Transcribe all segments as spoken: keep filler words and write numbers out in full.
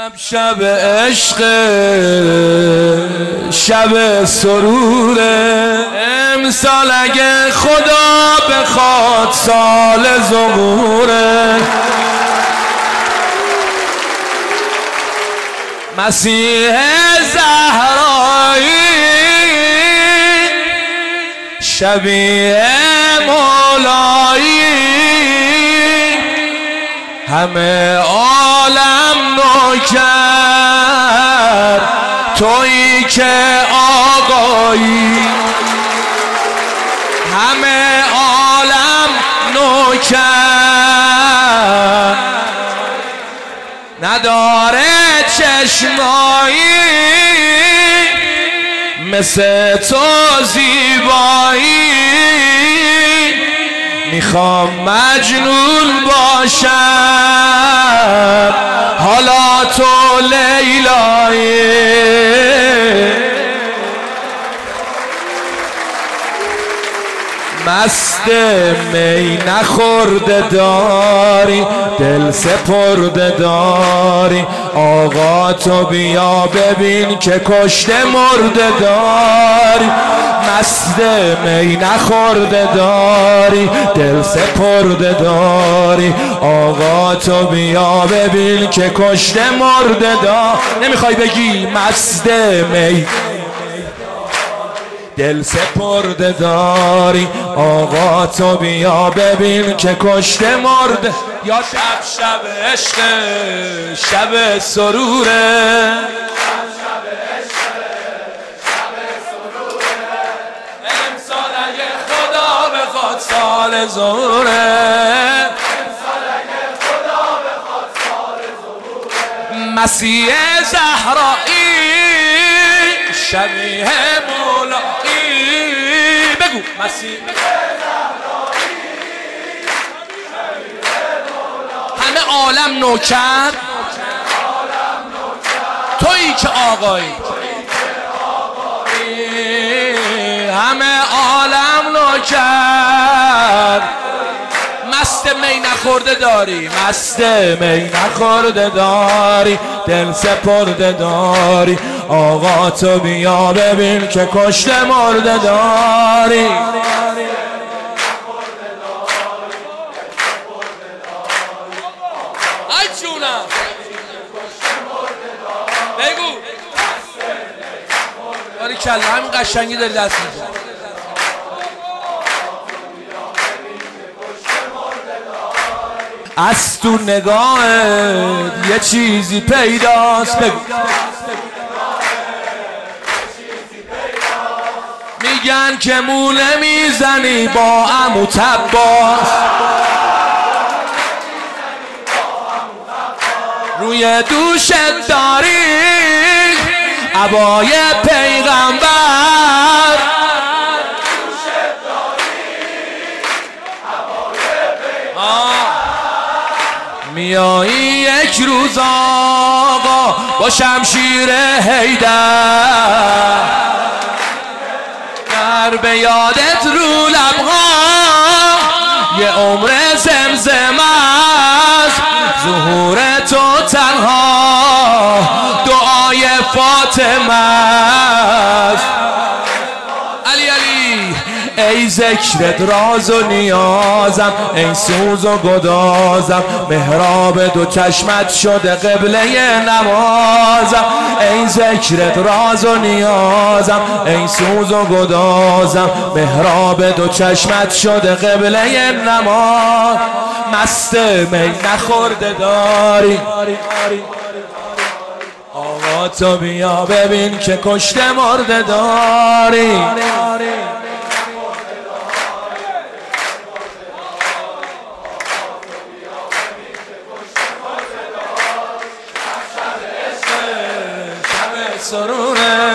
شب شب عشق شب سروره، امسال اگه خدا بخواد سال ظهوره. مسیح زهرایی شبیه مولایی، همه عالم نوکر تویی که آقایی، همه عالم نوکر نداره چشمایی مثل تو زیبایی. میخوام مجنون باشم حالا تو لیلایی. مست می نخورده داری، دل سپرده داری، آقا تو بیا ببین که کشته مرده داری. مست می نخورده داری، دل سپرده داری، آقا تو بیا ببین که کشته مرده داری. نمیخوای بگی مست می دل سپرده داری، آقا تو بیا ببین که کشته مرده. یا شب شب عشق شب سروره، امسال اگه خدا بخواد سال ظهوره، مسیح زهرایی شبیه مولایی. بگو مسیح همه عالم نوکر تویی که آقایی، همه عالم نوکر. مست می نخورده داری، مست می نخورده داری، دل سپرده داری، آقا تو بیا ببین که کشته مرده داری. ای جونم بگو باری کلا همین قشنگی داری دست میزن. از تو نگاهت یه چیزی پیداست. بگو میگن که مونه میزنی با عمو تباس، روی دوشت داری عبای پیغمبر، میایی یک روز آقا با شمشیر حیدر، در به یادت رو لبها یه عمر زمزم است، ظهور تو تنها دعای فاطمه است. علی علی ای ذکرت راز و نیازم، ای سوز و گدازم، محراب دو چشمت شده قبله نمازم. ای ذکرت راز و نیازم، ای سوز و گدازم، محراب دو چشمت شده قبله نماز. مست می نخورده داری، آقا تو بیا ببین که کشته مرده داری. سروره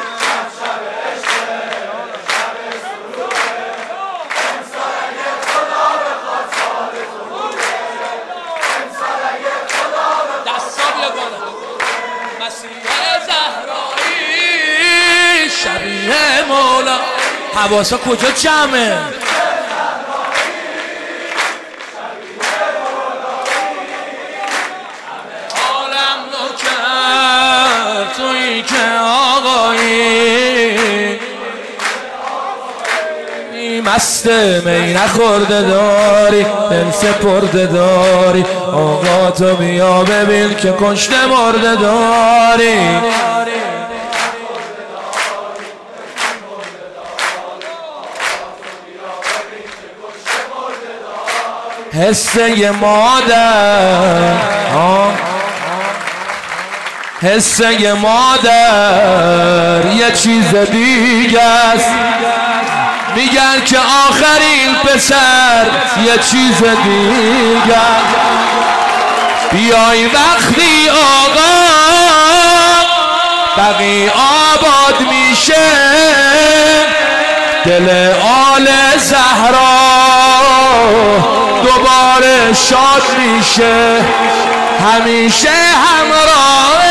دستا بیا بالا. مسیح زهرایی شبیه مولا. حواسا کجا جمعه؟ عالم نوکر مست می نخورده داری، دل سپرده داری. آقا تو بیا ببین که کشته مرده داری. حسه مادر حسه مادر یه چیز دیگه است. میگن که آخرین پسر یه چیز دیگه. بیای وقتی آقا بقی آباد میشه، دل آل زهرا دوباره شاد میشه. همیشه همراه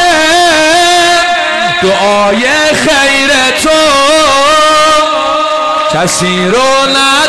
دعای خیر تو کسی رو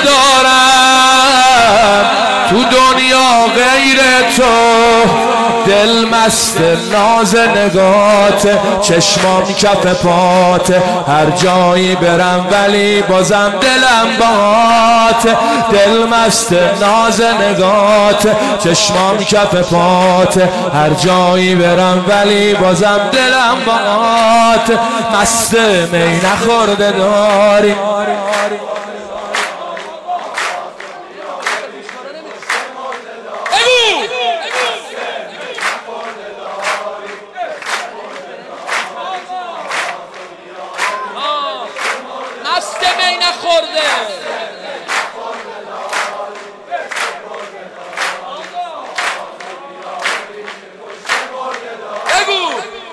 ندارم تو دنیا غیر تو. دل مست ناز نگات، چشمام کف پات، هر جایی برم ولی بازم دلم بات. دل مست ناز نگات، چشمام کف پات، هر جایی برم ولی بازم دلم بات. مست می نخورده داری. مست می نخورده بگو.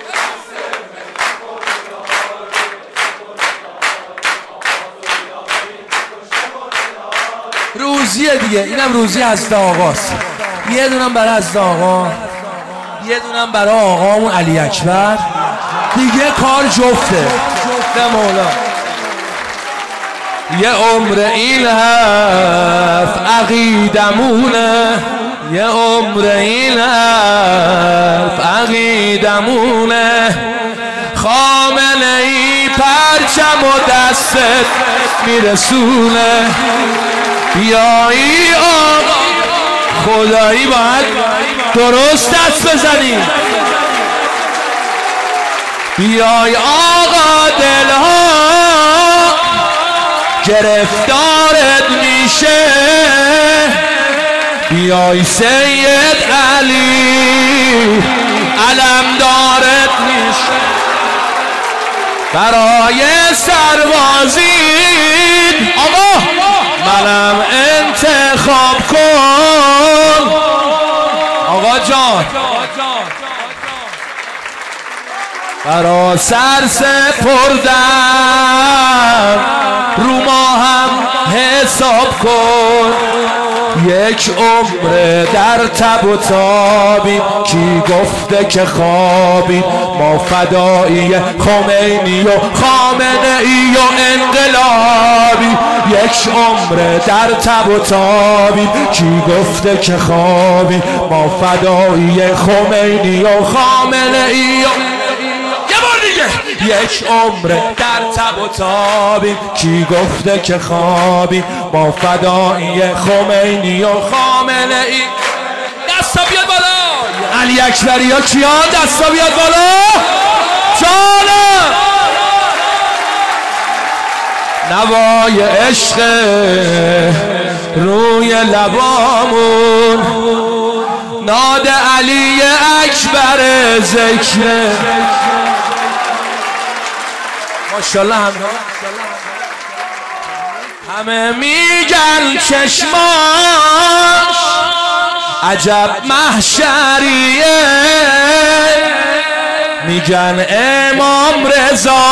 روزیه دیگه، اینم روزی حضرت آقاست. یه دونم برای حضرت آقا، یه دونم برای آقامون علی اکبر. دیگه کار جفته جفته مولا. یه عمر این حرف عقیدمونه، یه عمر این حرف عقیدمونه. خامنه ای پرچم و دستت میرسونه. بیایی آقا خدایی باید درست دست بزنی. بیای آقا دلها گرفتارت میشه. بیای سید علی علمدارت میشه. برای سربازی آقا منم انتخاب کن. آقا جان برا سر سپردم رو ما هم حساب کن. یک عمر در تب و تابیم، کی گفته که خوابیم؟ ما فدایی خمینی و خامنه ای و انقلابی. یک عمر در تب و تابیم، کی گفته که خوابیم؟ ما فدایی خمینی و خامنه ای و یک عمر در تب و تابیم، کی گفته که خوابیم؟ ما فدایی خمینی و خامنه ای. دستا بیاد بالا. علی اکبری ها کیان؟ دستا بیاد بالا. جانم نوای عشق روی لبامون، ناد علی اکبر ذکر. ماشاءالله همه همه میگن چشماش عجب محشریه. میگن امام رضا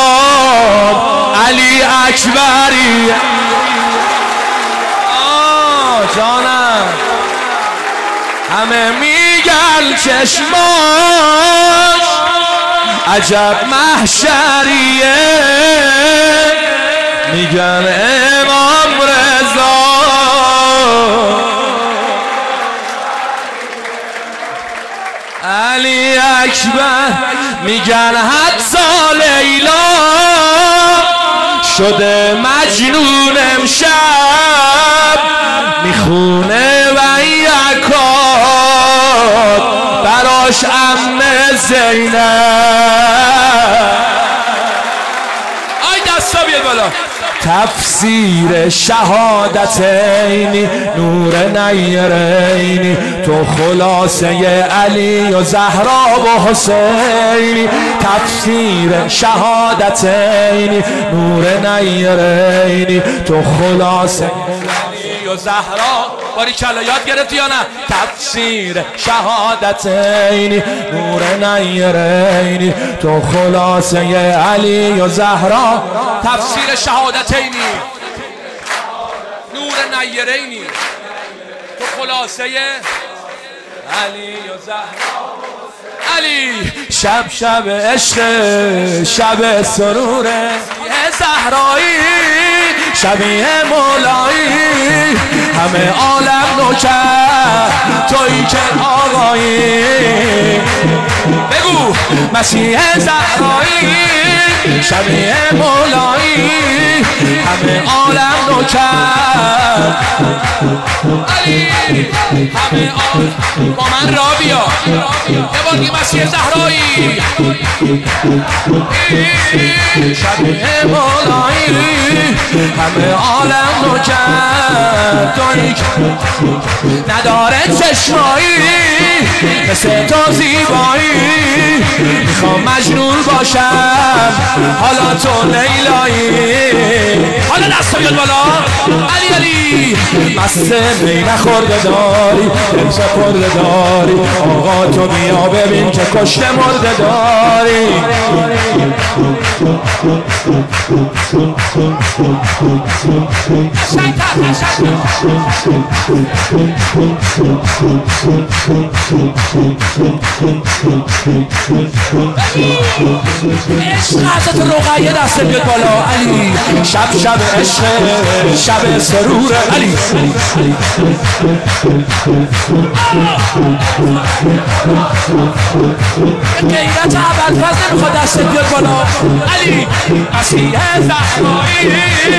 علی اکبریه. آه جانم همه میگن چشماش عجب محشریه. میگن امام رضا علی اکبر. میگن حتی لیلا شده مجنون امشب میخونه و یکاد براش ام زینب. آی دستا بیاد بالا. تفسیر شهادتینی نور نیرینی تو خلاصه علی و زهرا و حسینی. تفسیر شهادتینی نور نیرینی تو خلاصه علی و زهرا. باری کلا یاد گرفتی یا نه؟ تفسیر شهادتینی نور نیرینی تو خلاصه علی و زهرا. تفسیر شهادتینی نور نیرینی تو خلاصه علی و زهرا. علی شب شب عشق شب سروره زهرایی شبیه مولایی همه عالم نوکر تویی که آقایی. بگو مسیح زهرایی شبیه مولایی همه عالم نوکر. علی همه عالم با من را بیا یه بار دیگه. مسیح زهرایی شبیه مولایی همه عالم نوکر تویی که نداره چشمایی مثل تو زیبایی. میخوام مجنون باشم حالا تو لیلایی. حالا دستا بیاد بالا. علی علی مست می نخورده داری دل سپرده داری آقا تو بیا ببین که کشته مرده داری. عشق حضرت رقیه دست بیاد بالا. علی شب شب عشق شب سرور علی. غیرت ابوالفضل نمیخواد دست بیاد بالا. علی مسیح زهرایی